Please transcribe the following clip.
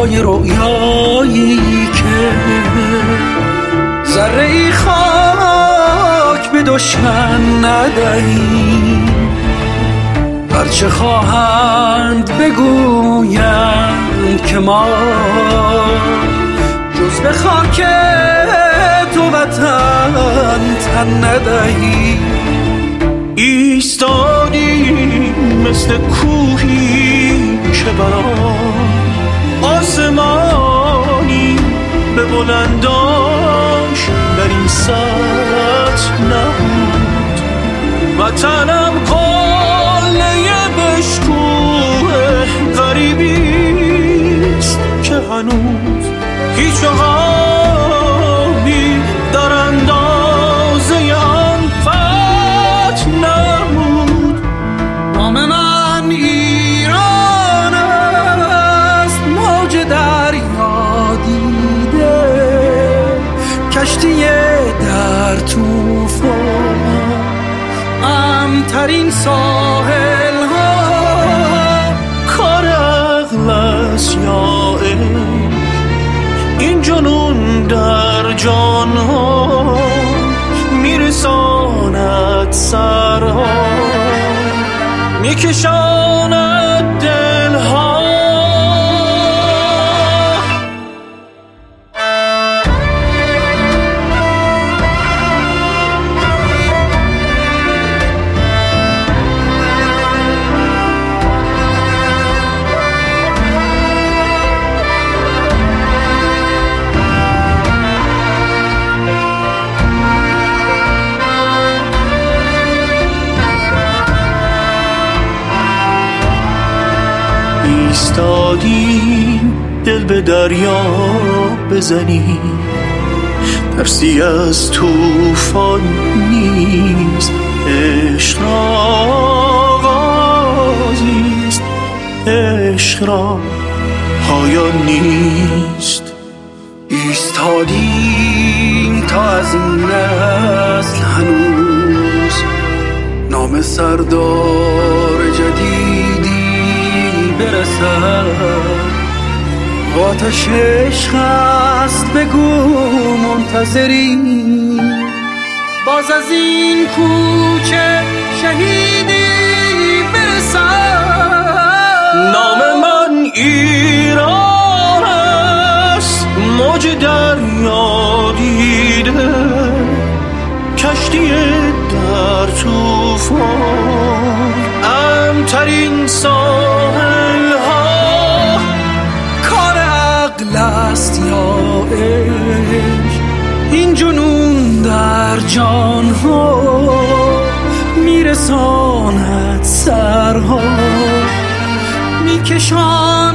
پای رویایی که ذره خاک به دشمن ندهی. هرچه خواهند بگویند که ما جز به خاک تو وطن تن ندهی. ایستادی مثل کوهی که برام آسمانی به بلنداش در این سطح نبود. وطنم قله بشکوه غریبیست که هنوز هیچ عقابی در اندازه آن فتح نبود. نام من ایران است، موج دریا دیده، کشتی در طوفان، امترین ساحل ها. کار عقل است یا این جنون در جان ها میرساند سرها، میکشاند دل ها. ایستادیم دل به دریا بزنیم، ترسی از طوفان نیست، عشق را آغازیست، عشق را پایان نیست. ایستادیم تا از این نسل هنوز نام سردار جدیدی برسد. آتش عشق است بگو منتظری، باز از این کوچه شهیدی برسد. نام من ایران است، موج دریا دیده، کشتی در طوفان، امترین ساحل ها. کار عقل است یا عشق، این جنون در جان ها میرساند سرها، میکشاند